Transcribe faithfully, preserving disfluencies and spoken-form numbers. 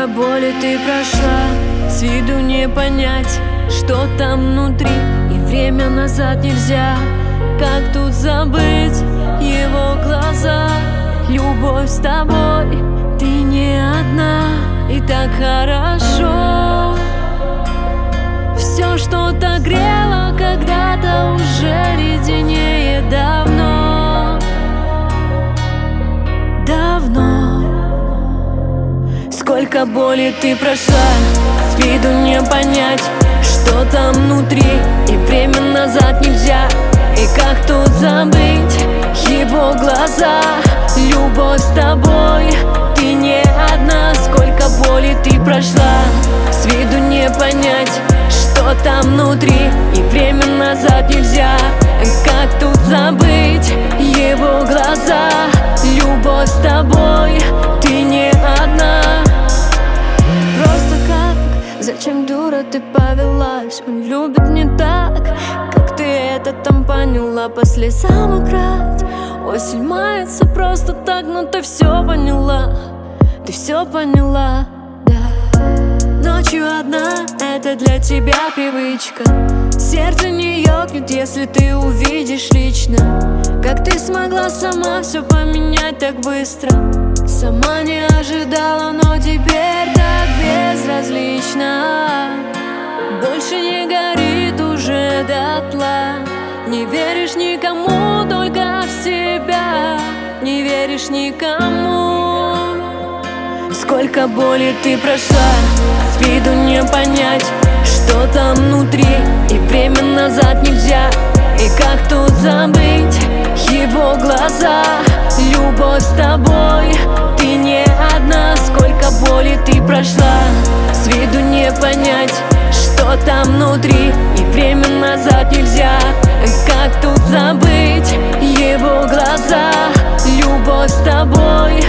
Сколько боли ты прошла, с виду не понять, что там внутри. И время назад нельзя, как тут забыть его глаза. Любовь с тобой, ты не одна, и так хорошо. Все что-то грело когда-то, уже леденеет давно. Давно. Сколько боли ты прошла, с виду не понять, что там внутри. И время назад нельзя, и как тут забыть его глаза. Любовь с тобой, ты не одна. Сколько боли ты прошла, с виду не понять, что там внутри. И время назад нельзя, как тут забыть его глаза. Любовь с тобой, ты не одна. Просто как, зачем, дура, ты повелась? Он любит не так, как ты это там поняла. По слезам играть, осень мается просто так. Но ты все поняла, ты все поняла, да. Ночью одна, это для тебя привычка. Сердце не ёкнет, если ты увидишь лично. Как ты смогла сама все поменять так быстро? Сама не ожидала, но теперь так безразлично. Больше не горит уже дотла. Не веришь никому, только в себя. Не веришь никому. Сколько боли ты прошла, с виду не понять, что там внутри. И время назад нельзя, и как тут забыть его глаза. Любовь с тобой, ты не одна. Сколько боли ты прошла, с виду не понять, что там внутри. И время назад нельзя, как тут забыть его глаза. Любовь с тобой,